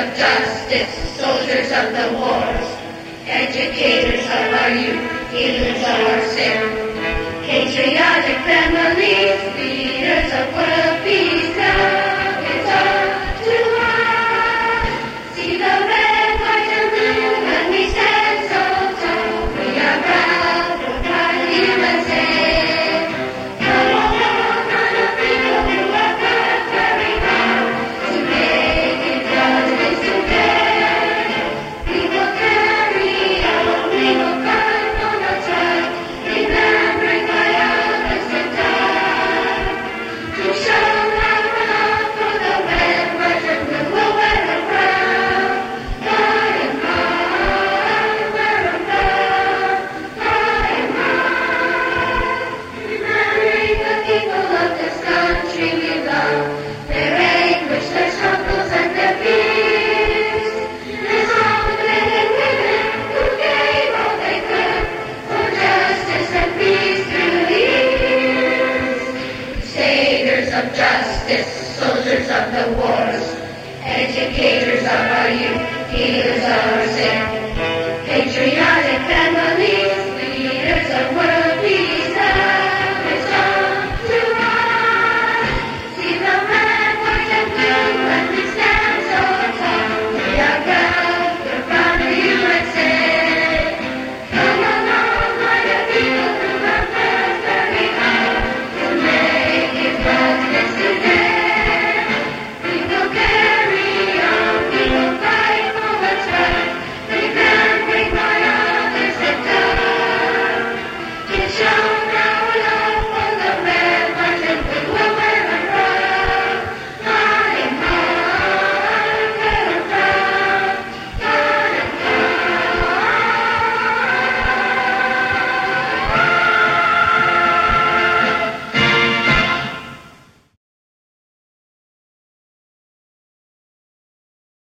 of justice, soldiers of the wars, educators of our youth, healers of our sin, patriotic families, leaders of world peace. Now it's up to us. See the red, white, and blue, and we stand so tall. We are proud, we're proud of USA. Come on, kind of people who have worked very hard to make it justice today. We will carry on, we will fight on our side, remembering why others have died. To show our love for the red, white, and blue, we'll wear a crown. High and high, wear a crown. High and high, remembering the people of this country we love, their anguish, their struggles, and their fears. There's all the men and women who gave all they could for justice and peace through the years. Saviors of justice, soldiers of the wars, educators of our youth, healers of our sin.